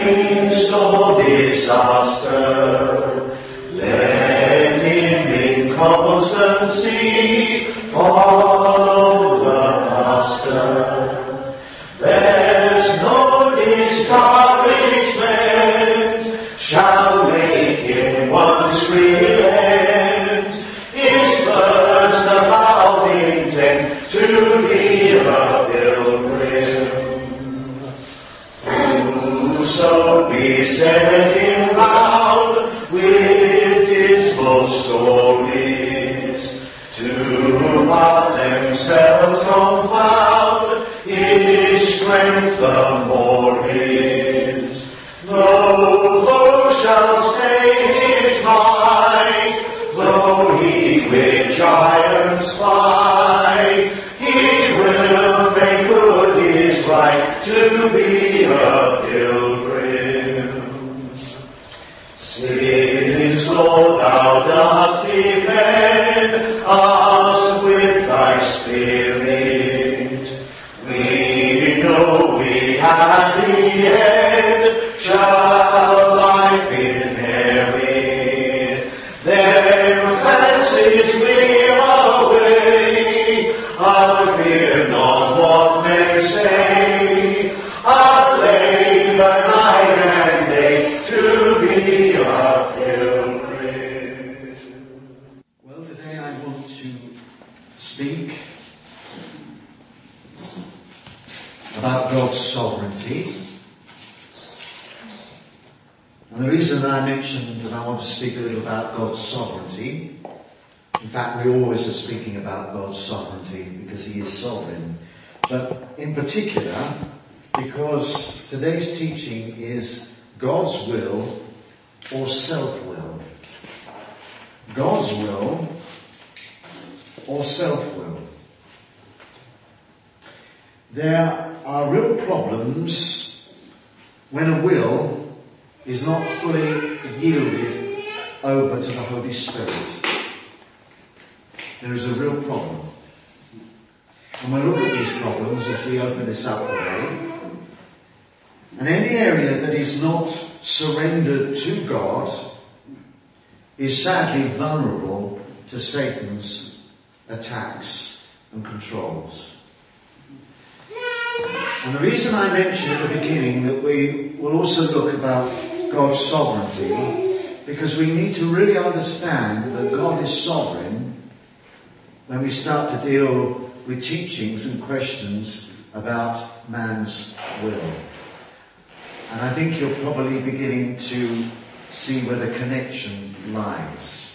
midst of disaster, let him in constancy follow the Master. There's no discouragement shall make him once relent. His first avowed intent to be a pilgrim. Whoso beset him round with dismal stories, to what themselves confound, his strength the more is. No foe shall stay his might, though he with giants fly. He will make good his right to be a pilgrim. Since, Lord, thou dost defend us with thy Spirit, we know we at the end shall life inherit. Then fancies we away, I fear not what men say. I'll labor night and day to be a pilgrim. Well, today I want to speak about God's sovereignty. And the reason that I mentioned that I want to speak a little about God's sovereignty, in fact we always are speaking about God's sovereignty because he is sovereign, but in particular because today's teaching is God's will or self-will. God's will or self-will. There are real problems when a will is not fully yielded over to the Holy Spirit. There is a real problem. And we'll look at these problems as we open this up today. And any area that is not surrendered to God is sadly vulnerable to Satan's attacks and controls. And the reason I mentioned at the beginning that we will also look about God's sovereignty, because we need to really understand that God is sovereign when we start to deal with teachings and questions about man's will. And I think you're probably beginning to see where the connection lies.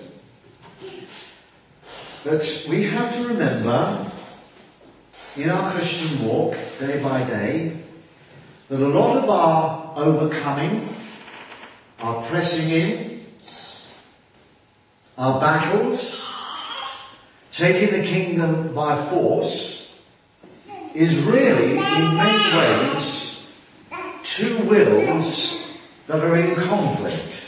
But we have to remember in our Christian walk, day by day, that a lot of our overcoming, our pressing in, our battles, taking the kingdom by force, is really, in many ways, two wills that are in conflict.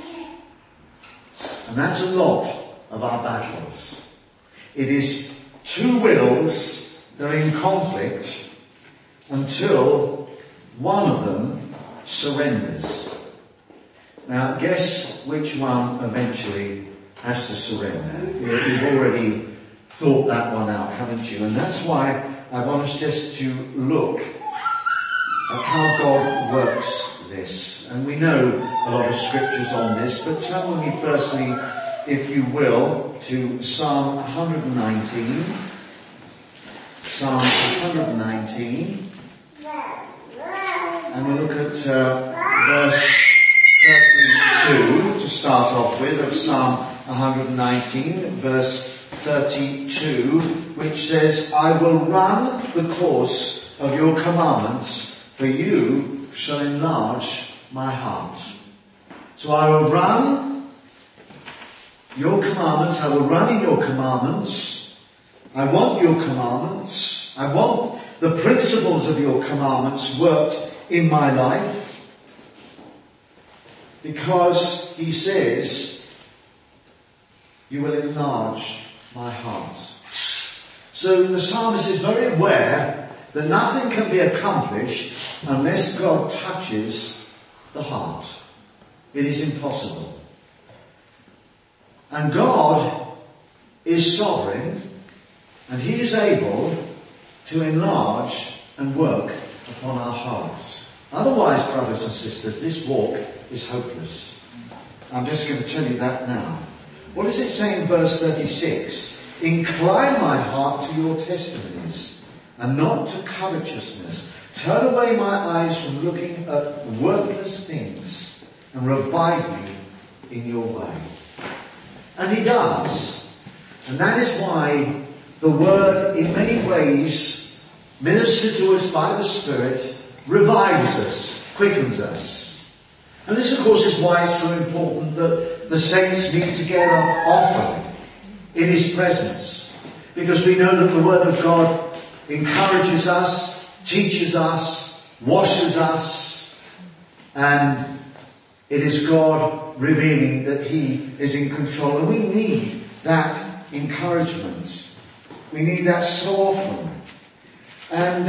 And that's a lot of our battles. It is two wills that are in conflict until one of them surrenders. Now, guess which one eventually has to surrender? You've already thought that one out, haven't you? And that's why I want us just to look at how God works this. And we know a lot of scriptures on this, but turn with me firstly, if you will, to Psalm 119. Psalm 119. And we'll look at verse 32 to start off with, of Psalm 119, verse 32, which says, I will run the course of your commandments, for you shall enlarge my heart. So I will run your commandments, I will run in your commandments. I want your commandments. I want the principles of your commandments worked in my life. Because he says, you will enlarge my heart. So the psalmist is very aware that nothing can be accomplished unless God touches the heart. It is impossible. And God is sovereign, and He is able to enlarge and work upon our hearts. Otherwise, brothers and sisters, this walk is hopeless. I'm just going to tell you that now. What does it say in verse 36? Incline my heart to your testimonies, and not to covetousness. Turn away my eyes from looking at worthless things, and revive me in your way. And He does. And that is why the Word, in many ways, ministered to us by the Spirit, revives us, quickens us. And this, of course, is why it's so important that the saints meet together often in His presence. Because we know that the Word of God encourages us, teaches us, washes us, and it is God revealing that He is in control. And we need that encouragement. We need that so often. And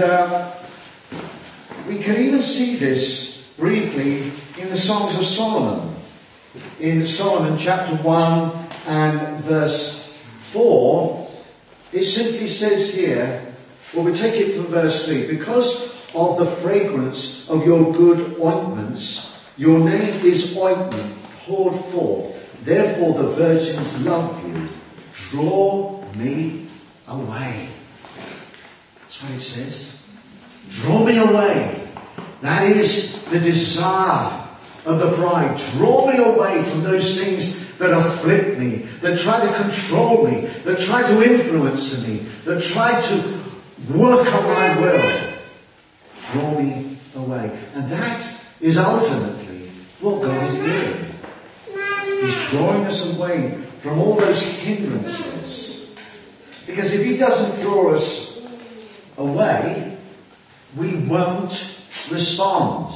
we can even see this briefly in the Songs of Solomon. In Solomon chapter 1 and verse 4, it simply says here, well, we take it from verse 3, because of the fragrance of your good ointments, your name is ointment poured forth. Therefore the virgins love you. Draw me away. That's what it says. Draw me away. That is the desire of the bride. Draw me away from those things that afflict me, that try to control me, that try to influence me, that try to work on my will. Draw me away. And that is ultimately what God is doing. He's drawing us away from all those hindrances. Because if He doesn't draw us away, we won't respond.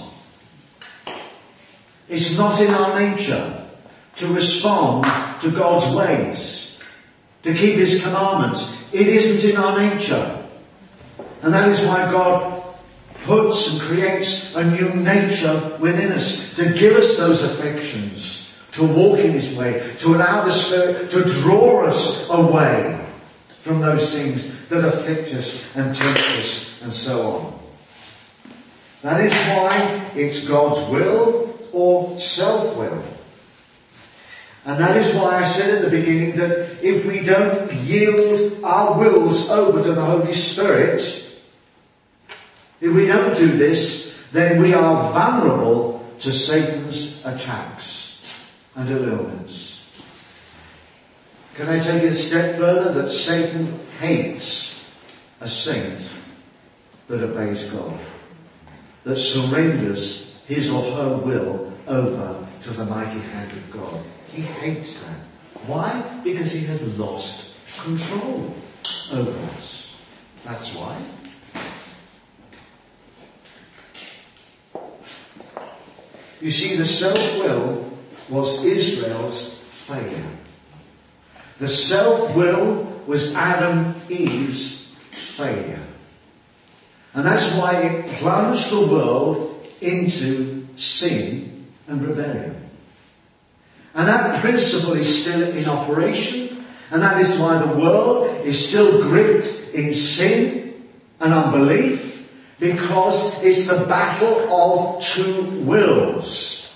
It's not in our nature to respond to God's ways, to keep His commandments. It isn't in our nature. And that is why God puts and creates a new nature within us, to give us those affections, to walk in His way, to allow the Spirit to draw us away from those things that afflict us and tempt us and so on. That is why it's God's will or self-will. And that is why I said at the beginning that if we don't yield our wills over to the Holy Spirit, if we don't do this, then we are vulnerable to Satan's attacks and allurements. Can I take it a step further? That Satan hates a saint that obeys God, that surrenders his or her will over to the mighty hand of God. He hates that. Why? Because he has lost control over us. That's why. You see, the self-will was Israel's failure. The self-will was Adam Eve's failure. And that's why it plunged the world into sin and rebellion. And that principle is still in operation, and that is why the world is still gripped in sin and unbelief, because it's the battle of two wills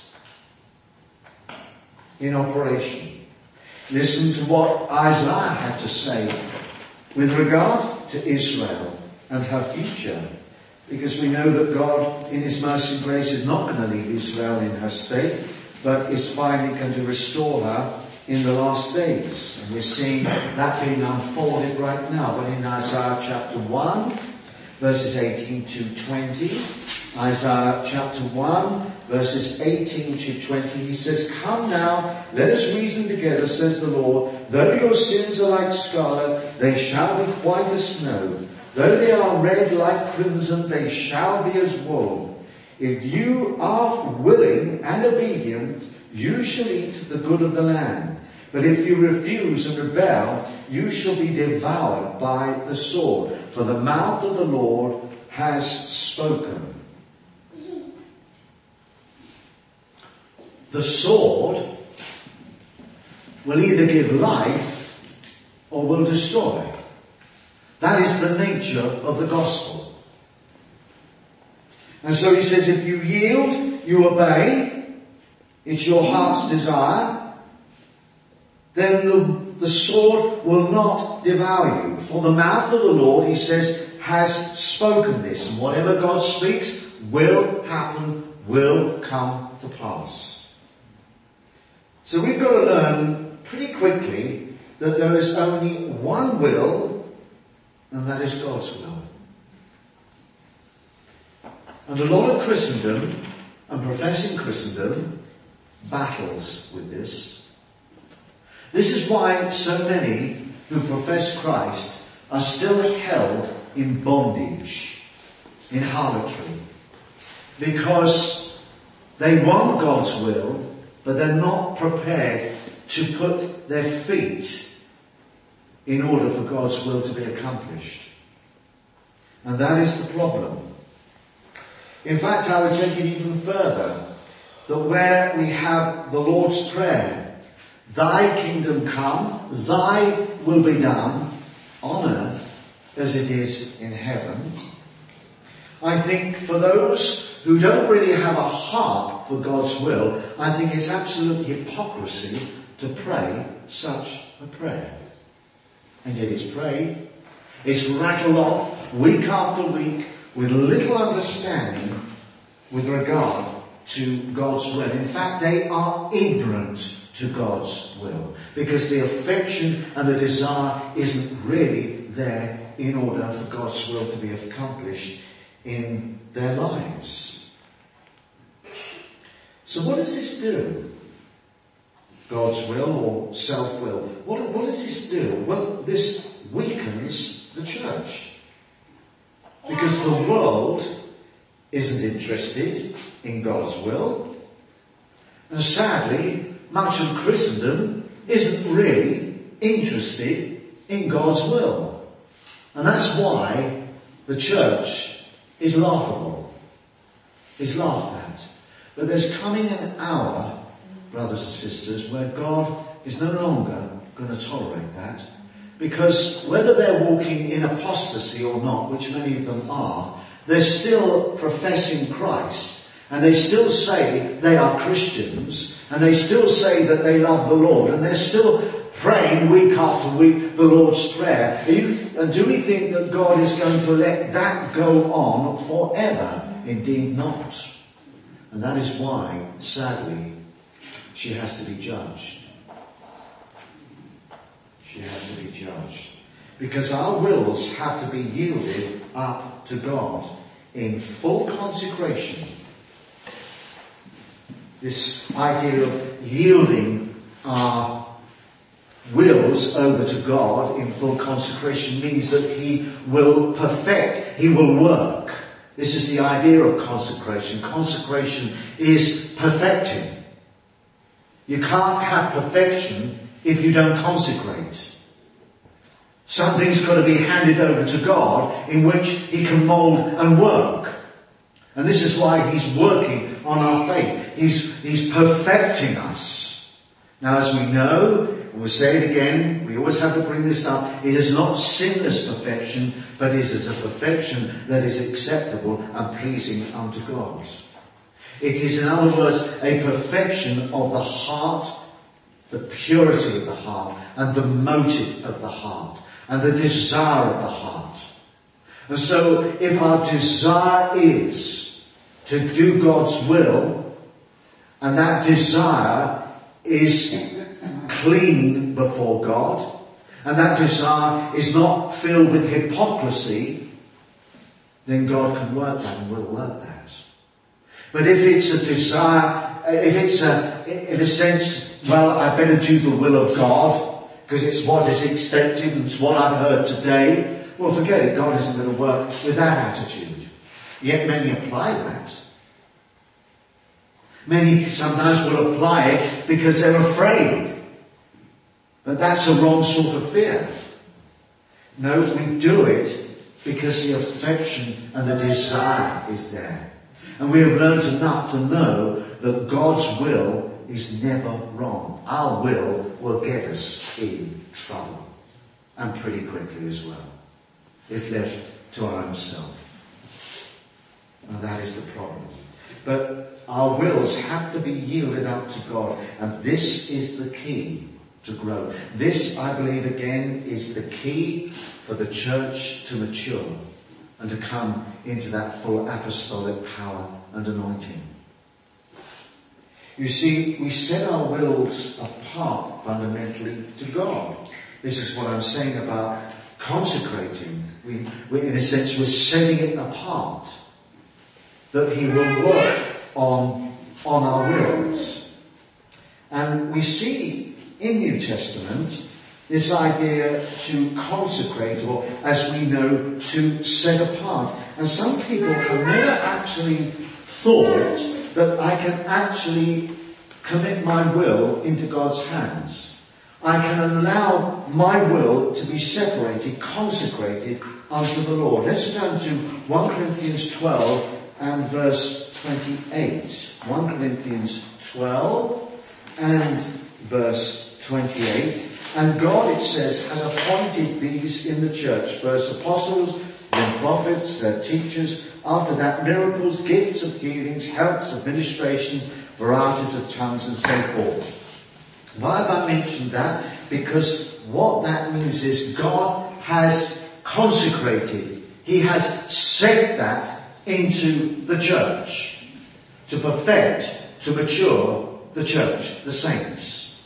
in operation. Listen to what Isaiah had to say with regard to Israel and her future, because we know that God, in His mercy and grace, is not going to leave Israel in her state, but is finally going to restore her in the last days. And we're seeing that being unfolded right now. But in Isaiah chapter 1, verses 18 to 20, Isaiah chapter 1, verses 18 to 20, he says, "Come now, let us reason together, says the Lord. Though your sins are like scarlet, they shall be white as snow. Though they are red like crimson, they shall be as wool. If you are willing and obedient, you shall eat the good of the land. But if you refuse and rebel, you shall be devoured by the sword. For the mouth of the Lord has spoken." the sword will either give life or will destroy. That is the nature of the gospel. And so he says, if you yield, you obey, it's your heart's desire, then the sword will not devour you. For the mouth of the Lord, he says, has spoken this. And whatever God speaks will happen, will come to pass. So we've got to learn pretty quickly that there is only one will, and that is God's will. And a lot of Christendom and professing Christendom battles with this. This is why so many who profess Christ are still held in bondage, in harlotry, because they want God's will, but they're not prepared to put their feet in order for God's will to be accomplished. And that is the problem. In fact, I would take it even further, that where we have the Lord's Prayer, thy kingdom come, thy will be done on earth as it is in heaven. I think for those who don't really have a heart for God's will, I think it's absolute hypocrisy to pray such a prayer. And yet it's prayed, it's rattled off week after week with little understanding with regard to God's will. In fact, they are ignorant to God's will, because the affection and the desire isn't really there in order for God's will to be accomplished in their lives. So what does this do? God's will or self-will? What does this do? Well, this weakens the church, because the world isn't interested in God's will, and sadly, much of Christendom isn't really interested in God's will. And that's why the church is laughable, is laughed at. But there's coming an hour, brothers and sisters, where God is no longer going to tolerate that. Because whether they're walking in apostasy or not, which many of them are, they're still professing Christ. And they still say they are Christians. And they still say that they love the Lord. And they're still praying week after week the Lord's Prayer. And do we think that God is going to let that go on forever? Indeed not. And that is why, sadly, she has to be judged. She has to be judged. Because our wills have to be yielded up to God in full consecration. This idea of yielding our wills over to God in full consecration means that He will perfect, He will work. This is the idea of consecration. Consecration is perfecting. You can't have perfection if you don't consecrate. Something's got to be handed over to God in which He can mould and work. And this is why He's working on our faith. He's perfecting us. Now, as we know, and we'll say it again, we always have to bring this up, it is not sinless perfection, but it is a perfection that is acceptable and pleasing unto God. It is, in other words, a perfection of the heart, the purity of the heart, and the motive of the heart, and the desire of the heart. And so, if our desire is to do God's will, and that desire is clean before God, and that desire is not filled with hypocrisy, then God can work that and will work that. But if it's a desire, if it's in a sense, well, I better do the will of God because it's what is expected and it's what I've heard today, well, forget it. God isn't going to work with that attitude. Yet many apply that. Many sometimes will apply it because they're afraid. But that's a wrong sort of fear. No, we do it because the affection and the desire is there. And we have learned enough to know that God's will is never wrong. Our will get us in trouble. And pretty quickly as well, if left to our own self. And that is the problem. But our wills have to be yielded up to God. And this is the key to grow. This, I believe, again, is the key for the church to mature and to come into that full apostolic power and anointing. You see, we set our wills apart fundamentally to God. This is what I'm saying about consecrating. We in a sense, we're setting it apart, that He will work on our wills. And we see in New Testament this idea to consecrate, or as we know, to set apart. And some people have never actually thought that I can actually commit my will into God's hands. I can allow my will to be separated, consecrated unto the Lord. Let's turn to 1 Corinthians 12 and verse 28. 1 Corinthians 12 and verse 28. And God, it says, has appointed these in the church, first apostles, then prophets, then teachers, after that miracles, gifts of healings, helps, administrations, varieties of tongues, and so forth. Why have I mentioned that? Because what that means is God has consecrated. He has set that into the church to perfect, to mature the church, the saints.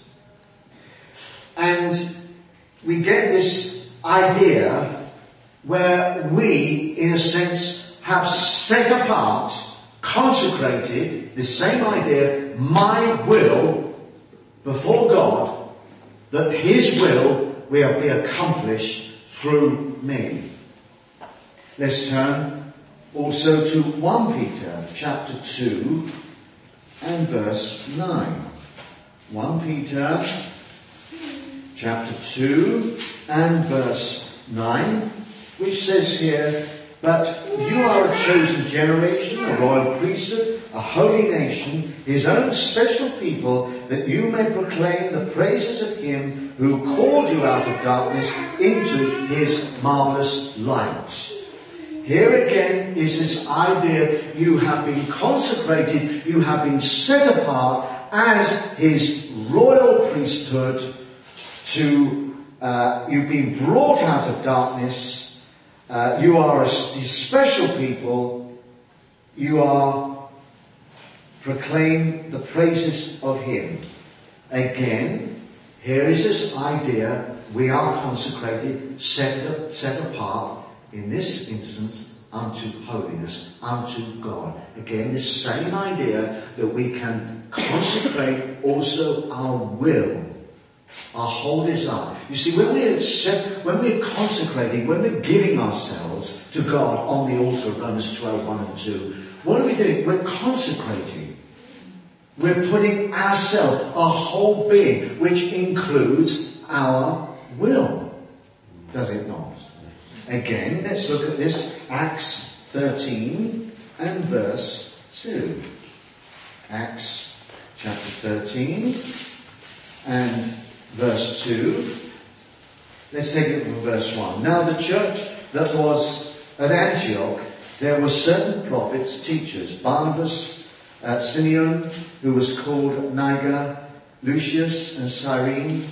And we get this idea where we, in a sense, have set apart, consecrated, this same idea, my will before God, that His will be accomplished through me. Let's turn also to 1 Peter chapter 2 and verse 9. 1 Peter chapter 2 and verse 9, which says here, but you are a chosen generation, a royal priesthood, a holy nation, His own special people, that you may proclaim the praises of Him who called you out of darkness into His marvelous light. Here again is this idea, you have been consecrated, you have been set apart as His royal priesthood you've been brought out of darkness. You are a special people. You are proclaim the praises of Him. Again, here is this idea, we are consecrated, set apart, in this instance, unto holiness, unto God. Again, this same idea that we can consecrate also our will, our whole desire. You see, when we're consecrating, when we're giving ourselves to God on the altar of Romans 12, 1 and 2, what are we doing? We're consecrating. We're putting ourselves, our whole being, which includes our will. Does it not? Again, let's look at this. Acts 13 and verse 2. Acts chapter 13 and verse 2. Let's take it from verse 1. Now the church that was at Antioch, there were certain prophets, teachers, Barnabas, Simeon, who was called Niger, Lucius and Cyrene,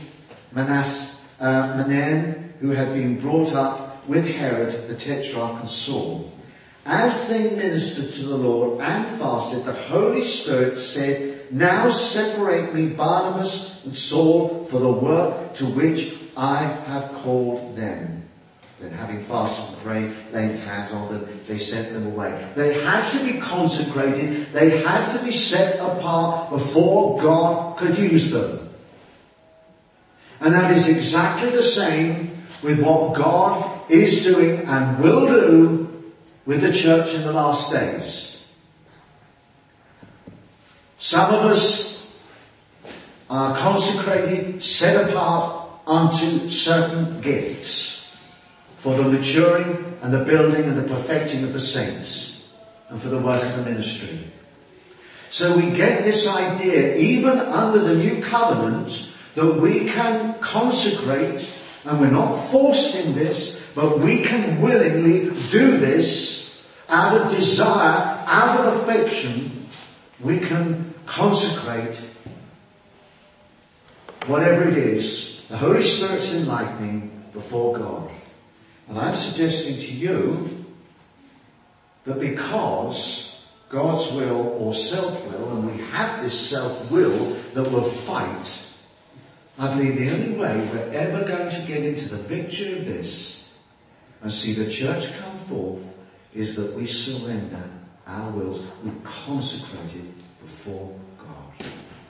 Manaen, who had been brought up with Herod the Tetrarch and Saul. As they ministered to the Lord and fasted, the Holy Spirit said, now separate me Barnabas and Saul for the work to which I have called them. Then having fasted and prayed, laying his hands on them, they sent them away. They had to be consecrated. They had to be set apart before God could use them. And that is exactly the same with what God is doing and will do with the church in the last days. Some of us are consecrated, set apart unto certain gifts for the maturing and the building and the perfecting of the saints and for the work of the ministry. So we get this idea, even under the new covenant, that we can consecrate, and we're not forced in this, but we can willingly do this out of desire, out of affection. We can consecrate whatever it is, the Holy Spirit's enlightening, before God. And I'm suggesting to you that because God's will or self-will, and we have this self-will that will fight, I believe the only way we're ever going to get into the picture of this and see the church come forth is that we surrender our wills, we consecrate it before God.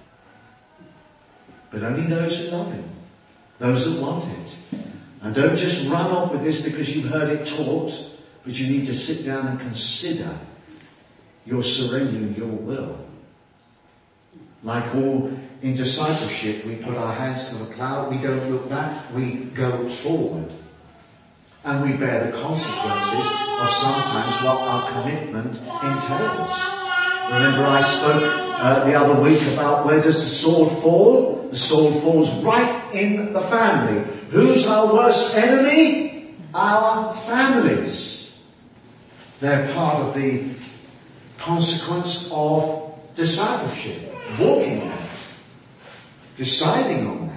But only those who love Him, those that want it. And don't just run off with this because you've heard it taught, but you need to sit down and consider your surrendering your will. Like all in discipleship, we put our hands to the plough, we don't look back, we go forward. And we bear the consequences of sometimes what our commitment entails. Remember I spoke the other week about where does the sword fall? The sword falls right in the family. Who's our worst enemy? Our families. They're part of the consequence of discipleship, walking that, deciding on that.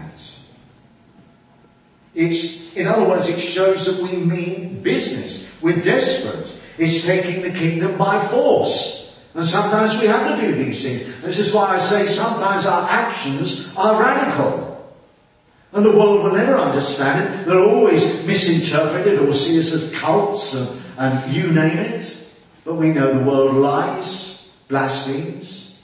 In other words, it shows that we mean business. We're desperate. It's taking the kingdom by force. And sometimes we have to do these things. This is why I say sometimes our actions are radical. And the world will never understand it. They'll always misinterpret it or see us as cults and you name it. But we know the world lies, blasphemes.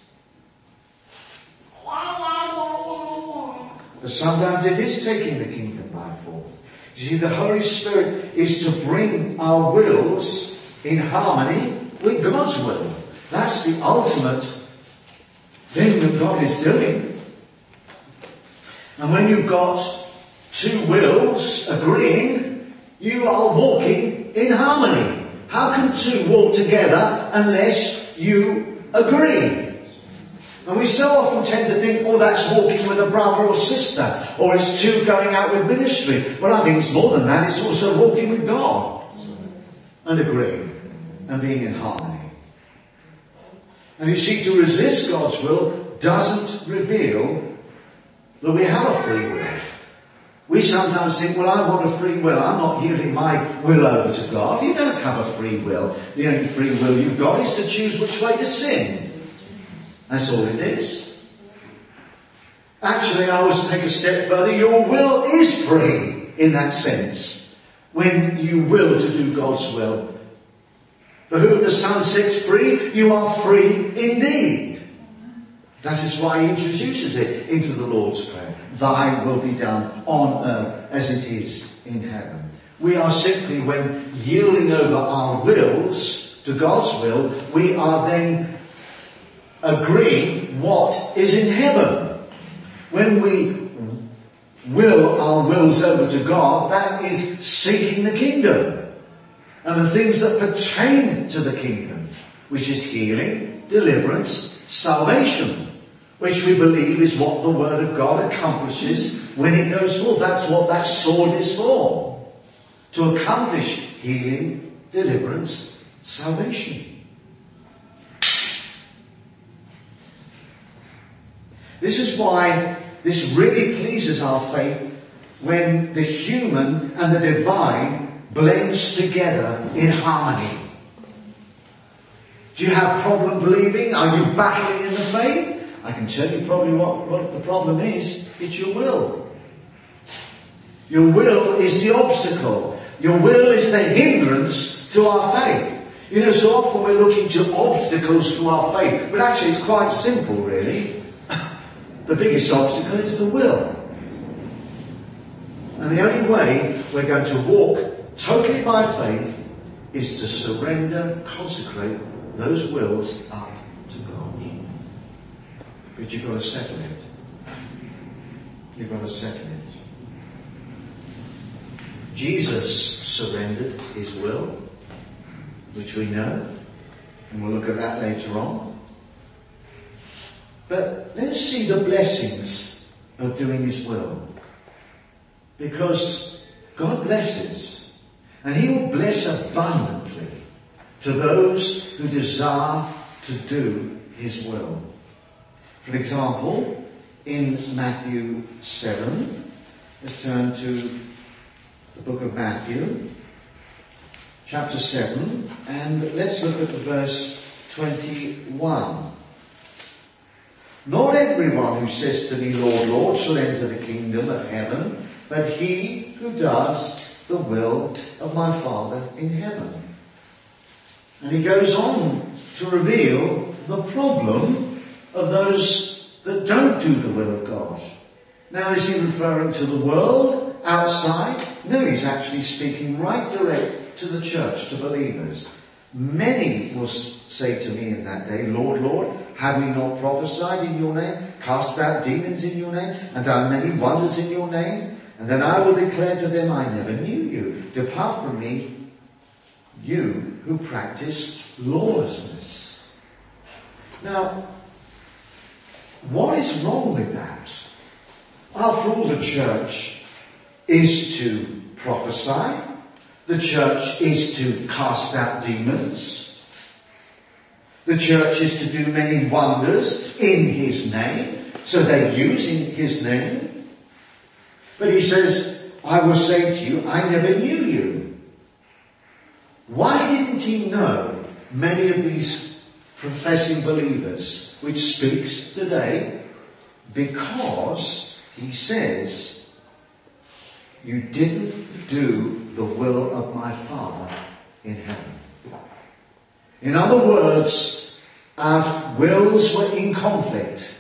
But sometimes it is taking the kingdom by force. You see, the Holy Spirit is to bring our wills in harmony with God's will. That's the ultimate thing that God is doing. And when you've got two wills agreeing, you are walking in harmony. How can two walk together unless you agree? And we so often tend to think, oh, that's walking with a brother or sister, or it's two going out with ministry. Well, I think it's more than that. It's also walking with God and agreeing and being in harmony. And you see, to resist God's will doesn't reveal that we have a free will. We sometimes think, well, I want a free will. I'm not yielding my will over to God. You don't have a free will. The only free will you've got is to choose which way to sin. That's all it is. Actually, I always take a step further. Your will is free in that sense. When you will to do God's will. For whom the Son sets free, you are free indeed. That is why He introduces it into the Lord's Prayer. Thy will be done on earth as it is in heaven. We are simply, when yielding over our wills to God's will, we are then agreeing what is in heaven. When we will our wills over to God, that is seeking the kingdom. And the things that pertain to the kingdom, which is healing, deliverance, salvation, which we believe is what the Word of God accomplishes when it goes forth. That's what that sword is for. To accomplish healing, deliverance, salvation. This is why this really pleases our faith when the human and the divine blends together in harmony. Do you have a problem believing? Are you battling in the faith? I can tell you probably what the problem is. It's your will. Your will is the obstacle. Your will is the hindrance to our faith. You know, so often we're looking to obstacles to our faith. But actually it's quite simple, really. The biggest obstacle is the will. And the only way we're going to walk totally by faith is to surrender, consecrate those wills up to God. But you've got to settle it. You've got to settle it. Jesus surrendered His will, which we know, and we'll look at that later on. But let's see the blessings of doing His will. Because God blesses, and He will bless abundantly to those who desire to do His will. For example, in Matthew 7, let's turn to the book of Matthew, chapter 7, and let's look at the verse 21. Not everyone who says to me, Lord, Lord, shall enter the kingdom of heaven, but he who does the will of my Father in heaven. And he goes on to reveal the problem of those that don't do the will of God. Now, is he referring to the world outside? No, he's actually speaking right direct to the church, to believers. Many will say to me in that day, Lord, Lord, have we not prophesied in your name, cast out demons in your name, and done many wonders in your name? And then I will declare to them, I never knew you. Depart from me, you who practice lawlessness. Now, what is wrong with that? After all, the church is to prophesy. The church is to cast out demons. The church is to do many wonders in His name. So they're using His name. But He says, I will say to you, I never knew you. Why didn't He know many of these professing believers, which speaks today? Because He says, you didn't do the will of my Father in heaven. In other words, our wills were in conflict.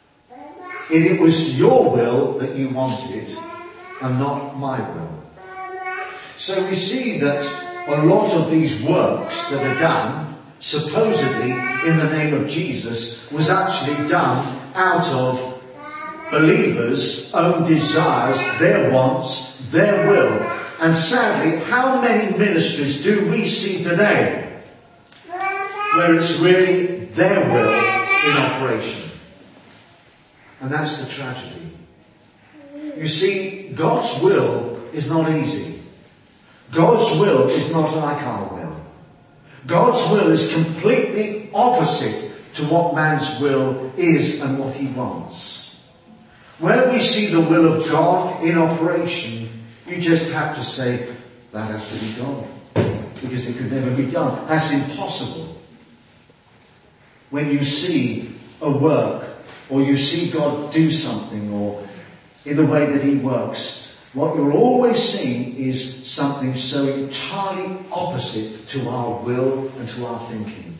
It was your will that you wanted and not my will. So we see that a lot of these works that are done, supposedly in the name of Jesus, was actually done out of believers' own desires, their wants, their will. And sadly, how many ministries do we see today where it's really their will in operation? And that's the tragedy. You see, God's will is not easy. God's will is not like our will. God's will is completely opposite to what man's will is and what he wants. Where we see the will of God in operation, you just have to say, that has to be done. Because it could never be done. That's impossible. When you see a work, or you see God do something, or in the way that He works, what you're always seeing is something so entirely opposite to our will and to our thinking.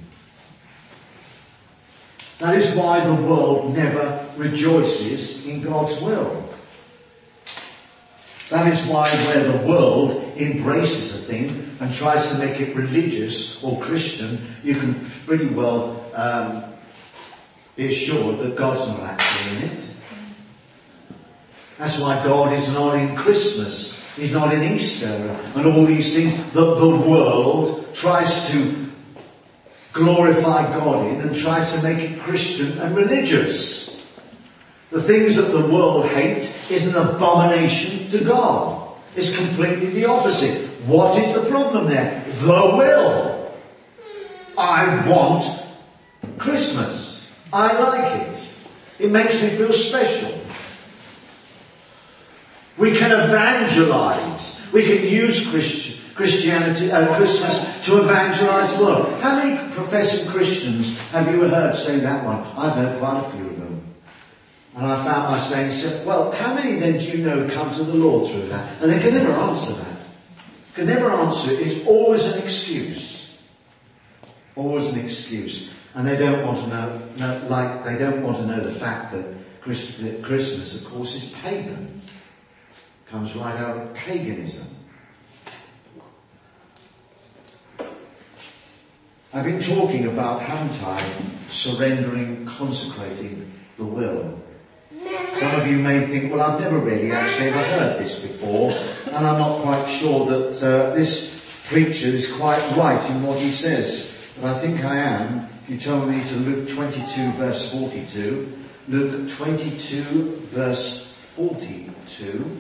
That is why the world never rejoices in God's will. That is why where the world embraces a thing and tries to make it religious or Christian, you can pretty well be assured that God's not actually in it. That's why God is not in Christmas. He's not in Easter and all these things that the world tries to glorify God in and tries to make it Christian and religious. The things that the world hates is an abomination to God. It's completely the opposite. What is the problem there? The will. I want Christmas. I like it. It makes me feel special. We can evangelize. We can use Christianity, Christmas to evangelize the world. How many professing Christians have you heard say that one? I've heard quite a few of them. And I found myself saying, well, how many then do you know come to the Lord through that? And they can never answer that. Can never answer it. It's always an excuse. Always an excuse. And they don't want to know, they don't want to know the fact that Christmas, of course, is pagan. Comes right out of paganism. I've been talking about, haven't I, surrendering, consecrating the will. Some of you may think, well, I've never really actually ever heard this before, and I'm not quite sure that this preacher is quite right in what he says. but I think I am. If you told me to Luke 22 verse 42, Luke 22 verse 42.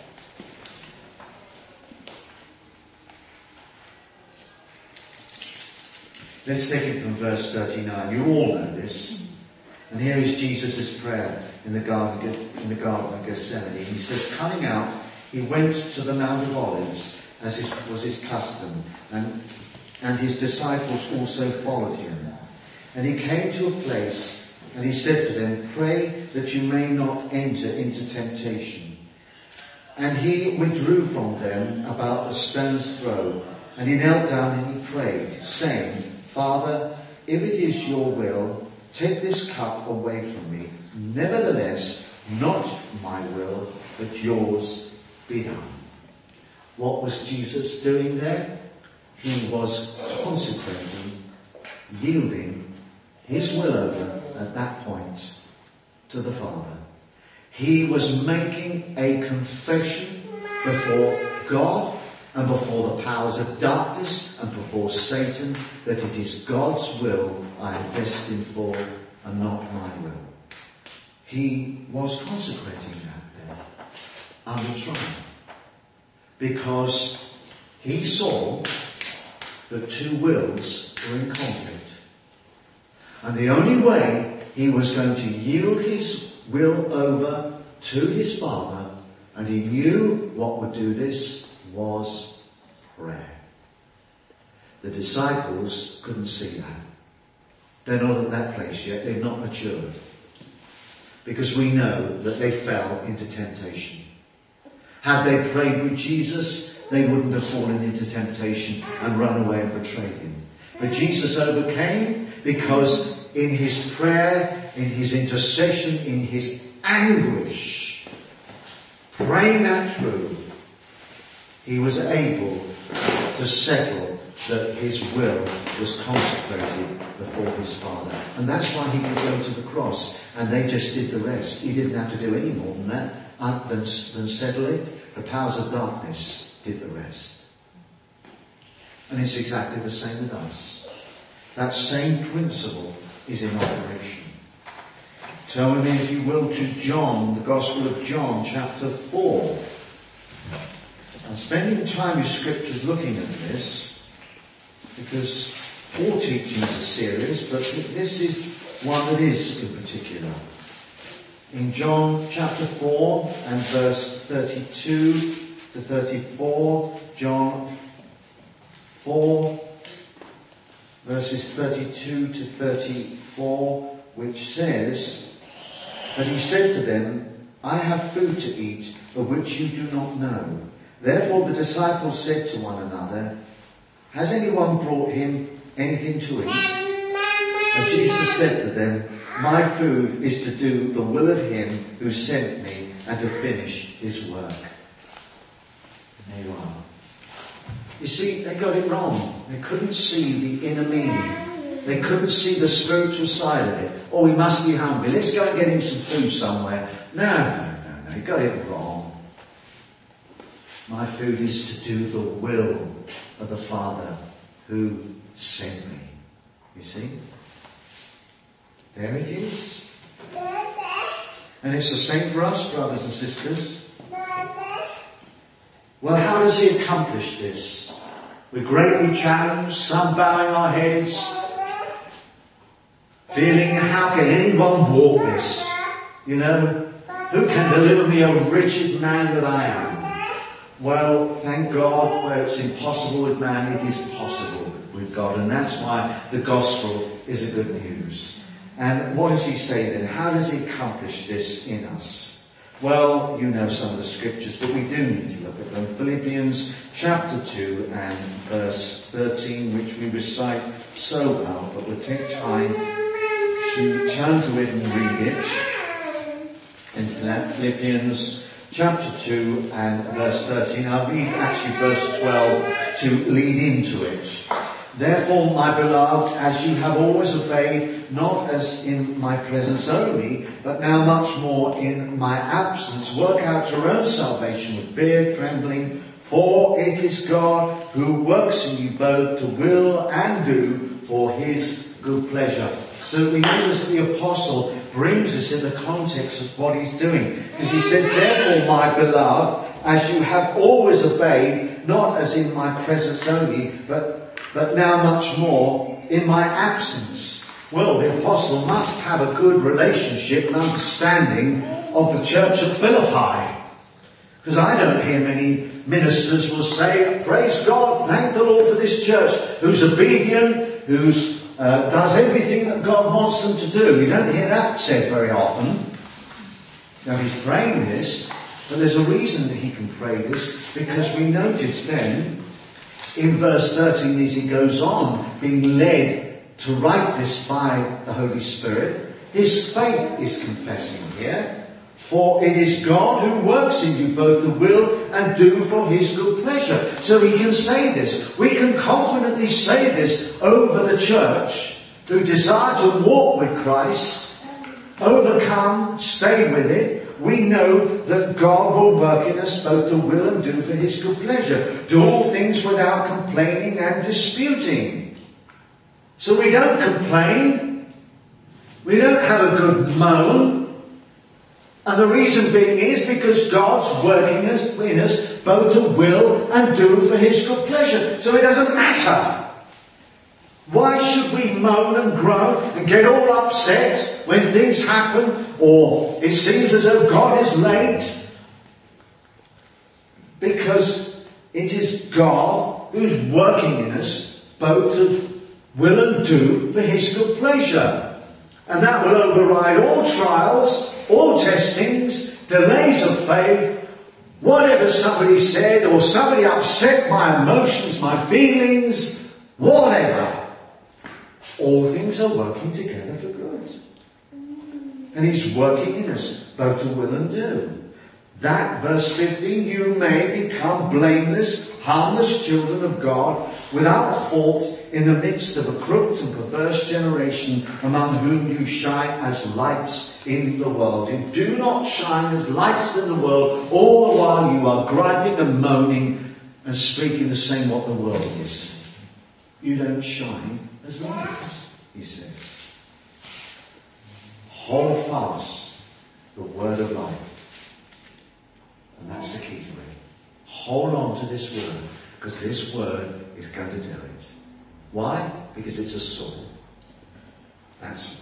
Let's take it from verse 39. You all know this. And here is Jesus' prayer in the Garden of Gethsemane. He says, coming out, he went to the Mount of Olives, as was his custom, and his disciples also followed him. And he came to a place, and he said to them, pray that you may not enter into temptation. And he withdrew from them about a stone's throw, and he knelt down and he prayed, saying, Father, if it is your will, take this cup away from me. Nevertheless, not my will, but yours be done. What was Jesus doing there? He was consecrating, yielding his will over at that point to the Father. He was making a confession before God and before the powers of darkness and before Satan that it is God's will I am destined for and not my will. He was consecrating that there under trial because he saw that two wills were in conflict. And the only way he was going to yield his will over to his Father, and he knew what would do this, was prayer. The disciples couldn't see that. They're not at that place yet. They've not matured. Because we know that they fell into temptation. Had they prayed with Jesus, they wouldn't have fallen into temptation and run away and betrayed him. But Jesus overcame because in his prayer, in his intercession, in his anguish, praying that through, he was able to settle that his will was consecrated before his Father. And that's why he could go to the cross. And they just did the rest. He didn't have to do any more than that, than settle it. The powers of darkness did the rest. And it's exactly the same with us. That same principle is in operation. Turn with me, if you will, to John, the Gospel of John, chapter 4. I'm spending time with scriptures looking at this, because all teachings are serious, but this is one that is in particular. In John chapter 4 and verse 32 to 34, John 4 verses 32 to 34, which says, but he said to them, I have food to eat of which you do not know. Therefore the disciples said to one another, has anyone brought him anything to eat? And Jesus said to them, my food is to do the will of him who sent me and to finish his work. And there you are. You see, they got it wrong. They couldn't see the inner meaning. They couldn't see the spiritual side of it. Oh, he must be hungry. Let's go and get him some food somewhere. No. You got it wrong. My food is to do the will of the Father who sent me. You see? There it is. And it's the same for us, brothers and sisters. Well, how does he accomplish this? We're greatly challenged, some bowing our heads, feeling, how can anyone walk this? You know, who can deliver me, a wretched man that I am? Well, thank God, where it's impossible with man, it is possible with God. And that's why the gospel is a good news. And what does he say then? How does he accomplish this in us? Well, you know some of the scriptures, but we do need to look at them. Philippians chapter 2 and verse 13, which we recite so well, but we'll take time to turn to it and read it. In Philippians chapter 2 and verse 13. I'll read actually verse 12 to lead into it. Therefore, my beloved, as you have always obeyed, not as in my presence only, but now much more in my absence, work out your own salvation with fear, trembling, for it is God who works in you both to will and do for his good pleasure. So we notice the apostle brings us in the context of what he's doing. Because he says, therefore, my beloved, as you have always obeyed, not as in my presence only, but now much more in my absence. Well, the apostle must have a good relationship and understanding of the church of Philippi. Because I don't hear many ministers will say, praise God, thank the Lord for this church, who's obedient, who's does everything that God wants them to do. You don't hear that said very often. Now he's praying this, but there's a reason that he can pray this, because we notice then in verse 13 as he goes on, being led to write this by the Holy Spirit, his faith is confessing here. For it is God who works in you both to will and do for his good pleasure. So we can say this. We can confidently say this over the church who desire to walk with Christ, overcome, stay with it. We know that God will work in us both to will and do for his good pleasure. Do all things without complaining and disputing. So we don't complain. We don't have a good moan. And the reason being is because God's working in us both to will and do for his good pleasure. So it doesn't matter. Why should we moan and groan and get all upset when things happen or it seems as though God is late? Because it is God who's working in us both to will and do for his good pleasure. And that will override all trials, all testings, delays of faith, whatever somebody said or somebody upset my emotions, my feelings, whatever. All things are working together for good. And he's working in us both to will and do. That, verse 15, you may become blameless, harmless children of God, without fault in the midst of a crooked and perverse generation, among whom you shine as lights in the world. You do not shine as lights in the world, all the while you are griping and moaning and speaking the same what the world is. You don't shine as lights, he says. Hold fast the word of life. And that's the key to it. Hold on to this word, because this word is going to do it. Why? Because it's a sword. That's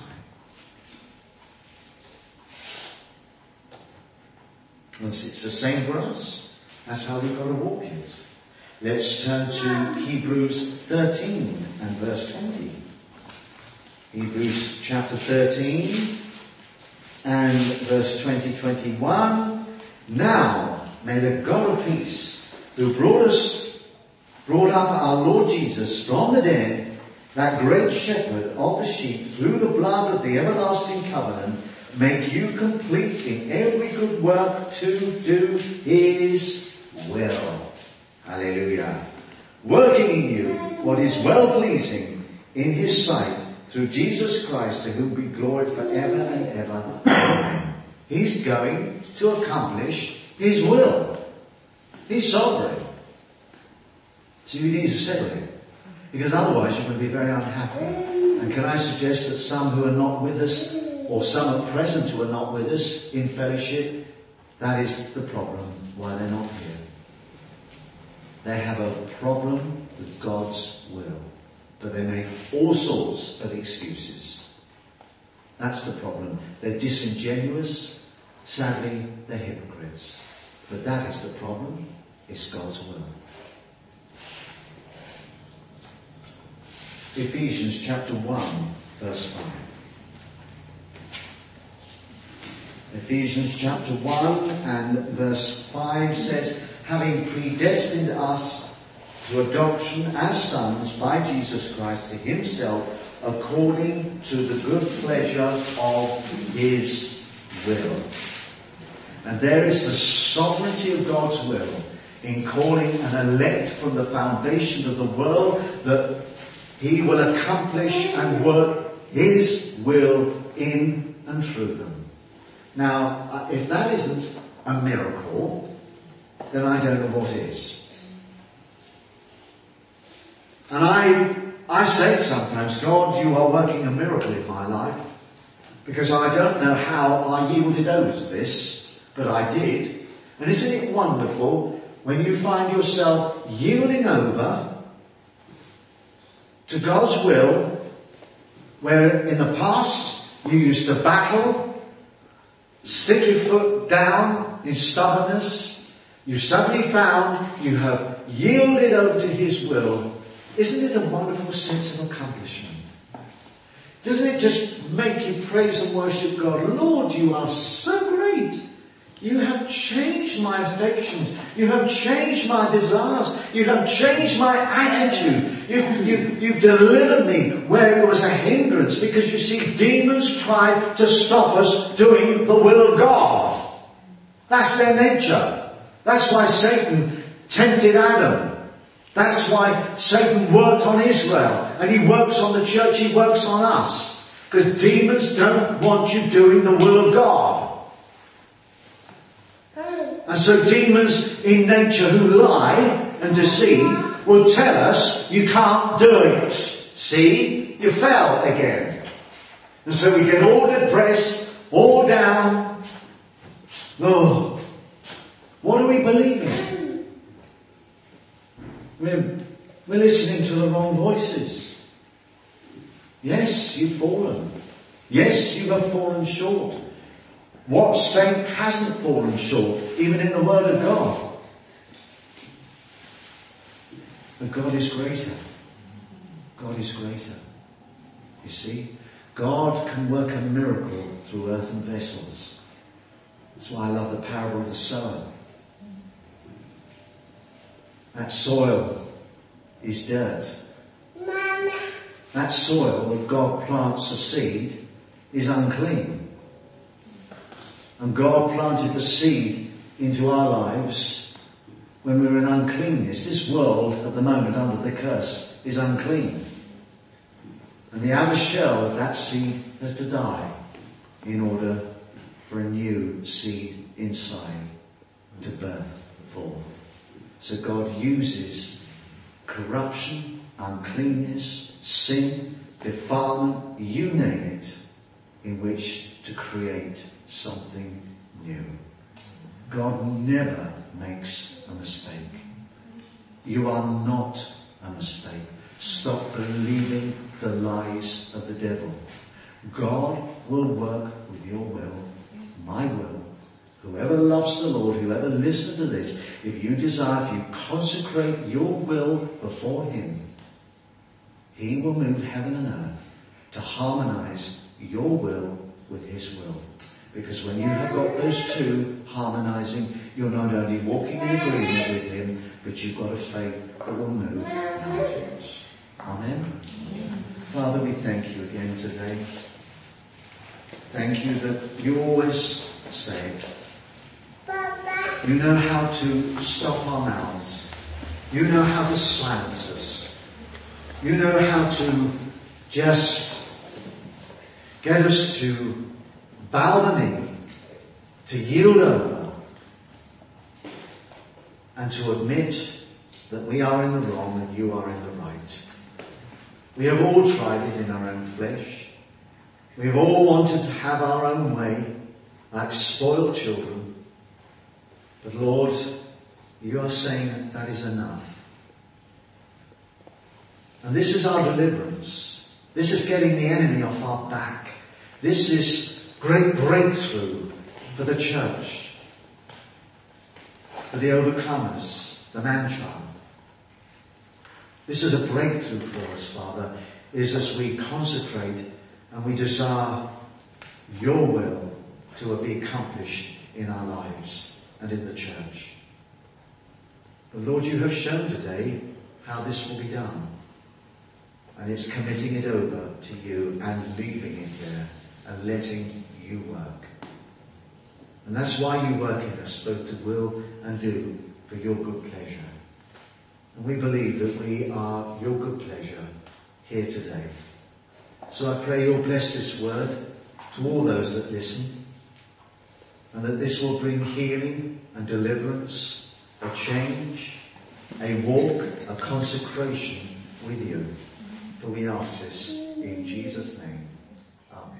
why. It's the same for us. That's how we've got to walk it. Let's turn to Hebrews 13 and verse 20. Hebrews chapter 13 and verse 20-21. Now, may the God of peace, who brought up our Lord Jesus from the dead, that great shepherd of the sheep, through the blood of the everlasting covenant, make you complete in every good work to do his will. Hallelujah. Working in you what is well pleasing in his sight, through Jesus Christ, to whom be glory forever and ever. Amen. He's going to accomplish his will. He's sovereign. So you need to settle it. Because otherwise you're going to be very unhappy. And can I suggest that some who are not with us, or some at present who are not with us in fellowship, that is the problem why they're not here. They have a problem with God's will. But they make all sorts of excuses. That's the problem. They're disingenuous. Sadly, they're hypocrites. But that is the problem. It's God's will. Ephesians chapter 1, verse 5. Ephesians chapter 1 and verse 5 says, having predestined us to adoption as sons by Jesus Christ to himself, according to the good pleasure of his will. And there is the sovereignty of God's will in calling an elect from the foundation of the world, that he will accomplish and work his will in and through them. Now, if that isn't a miracle, then I don't know what is. And I I say sometimes, God, you are working a miracle in my life, because I don't know how I yielded over to this, but I did. And isn't it wonderful when you find yourself yielding over to God's will, where in the past you used to battle, stick your foot down in stubbornness, you suddenly found you have yielded over to His will. Isn't it a wonderful sense of accomplishment? Doesn't it just make you praise and worship God? Lord, you are so great. You have changed my affections. You have changed my desires. You have changed my attitude. You've delivered me where it was a hindrance, because you see, demons try to stop us doing the will of God. That's their nature. That's why Satan tempted Adam. That's why Satan worked on Israel, and he works on the church, he works on us. Because demons don't want you doing the will of God. And so demons in nature who lie and deceive will tell us you can't do it. See, you fell again. And so we get all depressed, all down. Oh, what are we believing? We're listening to the wrong voices. Yes, you've fallen. Yes, you have fallen short. What saint hasn't fallen short, even in the Word of God? But God is greater. God is greater. You see, God can work a miracle through earthen vessels. That's why I love the parable of the sower. That soil is dirt. That soil that God plants a seed is unclean. And God planted the seed into our lives when we were in uncleanness. This world at the moment under the curse is unclean. And the outer shell of that seed has to die in order for a new seed inside to birth forth. So God uses corruption, uncleanness, sin, defilement, you name it, in which to create something new. God never makes a mistake. You are not a mistake. Stop believing the lies of the devil. God will work with your will, my will. Whoever loves the Lord, whoever listens to this, if you desire, if you consecrate your will before Him, He will move heaven and earth to harmonize your will with His will. Because when you have got those two harmonizing, you're not only walking in agreement with Him, but you've got a faith that will move mountains. Amen. Father, we thank you again today. Thank you that you always say it. You know how to stop our mouths. You know how to silence us. You know how to just get us to bow the knee, to yield over, and to admit that we are in the wrong and you are in the right. We have all tried it in our own flesh. We've all wanted to have our own way, like spoiled children. But Lord, you are saying that is enough. And this is our deliverance. This is getting the enemy off our back. This is great breakthrough for the church, for the overcomers, the man-child. This is a breakthrough for us, Father, is as we consecrate and we desire your will to be accomplished in our lives and in the church. But Lord, you have shown today how this will be done. And it's committing it over to you and leaving it there and letting you work. And that's why you work in us, both to will and do for your good pleasure. And we believe that we are your good pleasure here today. So I pray you'll bless this word to all those that listen, and that this will bring healing and deliverance, a change, a walk, a consecration with you. For we ask this in Jesus' name. Amen.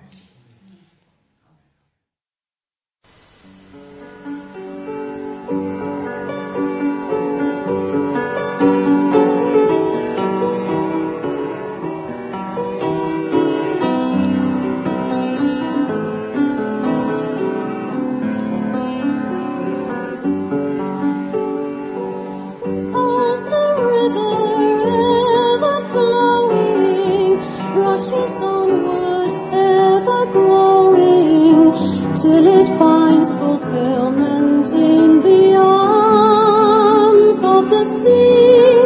Till it finds fulfillment in the arms of the sea.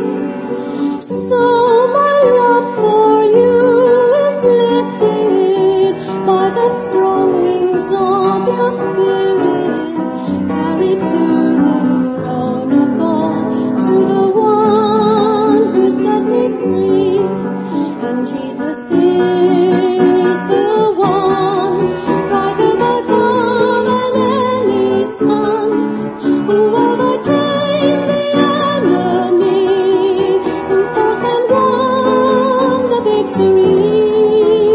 So my love for you is lifted by the strong wings of your spirit, carried to the throne of God through the one who set me free. And Jesus is the one brighter by far than any sun, who overcame the enemy, who fought and won the victory.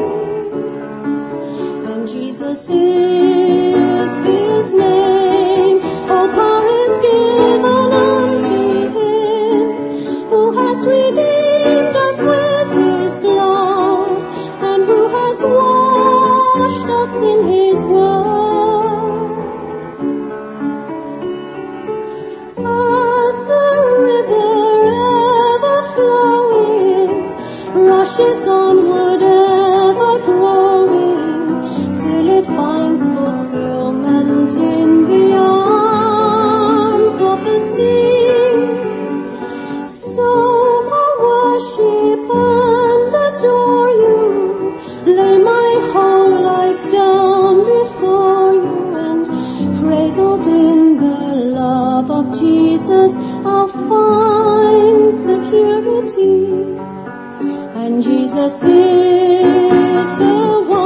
And Jesus is his name, all power is given unto him, who has redeemed us with his blood, and who has washed us in his word. As the river ever flowing rushes onward ever growing, till it finds fulfillment in the arms of the sea. So I worship and adore you, lay my whole life down before you, and cradled in the love of Jesus I'll find security. And Jesus is the one